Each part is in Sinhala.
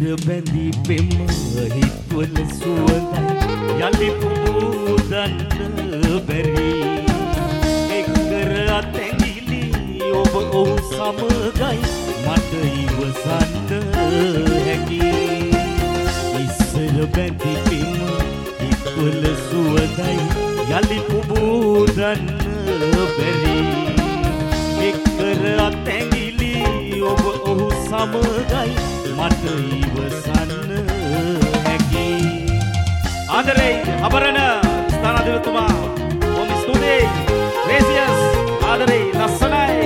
ඉස්සර බැඳි පෙම හිත්වල සුවඳයි යලි පුබුදන්න බැරි එක්කර අතැඟිලි ඔබ ඔහු සමගයි මට ඉවසන්න හැකි ඉස්සර බැඳි පෙම හිත්වල සුවඳයි යලි පුබුදන්න බැරි එක්කර අතැඟිලි ඔබ ඔහු සමගයි මට ඉවසන්න හැකි ආදරේ අබරණ ස්ථානාධිපතිතුමා බොහොම ස්තුතියි ග්‍රේසියස් ආදරේ ලස්සනයි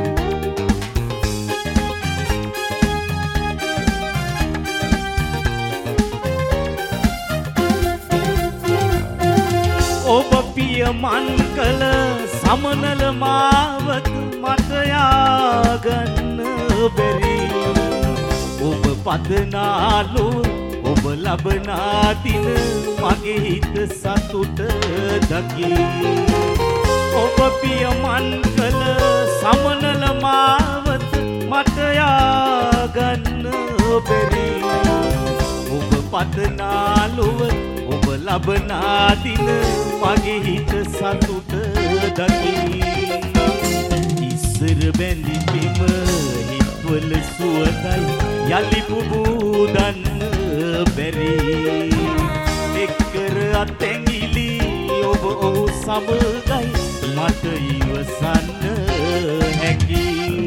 ඔබ පියමන් කළ සමනල මාවත මට යාගන්න බැරි ඔබ පදනාලු ඔබ ලබනා දින මගේ හිත සතුට දකි ඔබ පියමන් කළ සමනල මාවත මට යාගන්න බැරි ඔබ පදනාලුව ඔබ ලබනා දින මගේ හිත සතුට දකි ඉස්සර බැඳි පෙම හිත්වල සුවඳයි යලි පුබුදන්න බැරි එක්කර අතැඟිලි ඔබ ඔහු සමගයි මට ඉවසන්න හැකි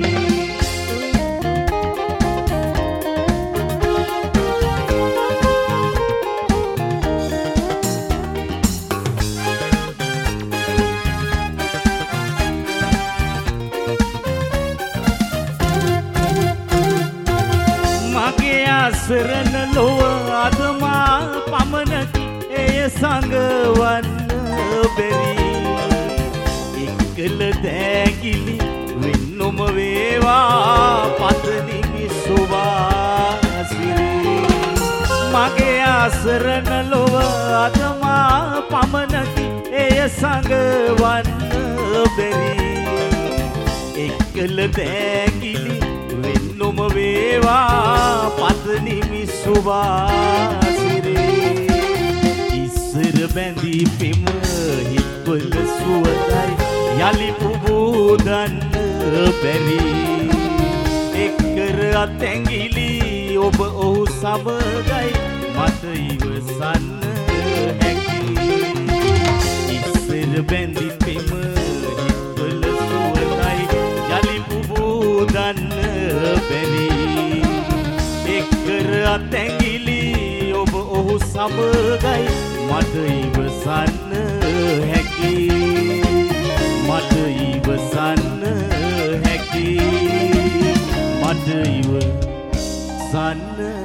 සරණ ලොව අදමා පමණකි එය සංගවන්න බැරි එක්කල දෑගිලි වෙන්නොම වේවා පතනිමි සුවාසිරි මගේ ආසරණ ලොව අදමා පමණකි එය සංගවන්න බැරි එක්කල දෑගිලි වෙන්නොම වේවා පතනිමි සුවාසිරේ ඉස්සර බැඳි පෙම හිත්වල සුවඳයි යලි පුබුදන්න බැරි එක්කර අතැඟිලි ඔබ ඔහු සමගයි මට ඉවසන්න හැකි ඉස්සර බැඳි පෙම හිත්වල සුවඳයි යලි පුබුදන්න බැරි එක්කර අතැඟිලි ඔබ ඔහු සමගයි මට ඉවසන්න හැකි මට ඉවසන්න හැකි මට ඉවසන්න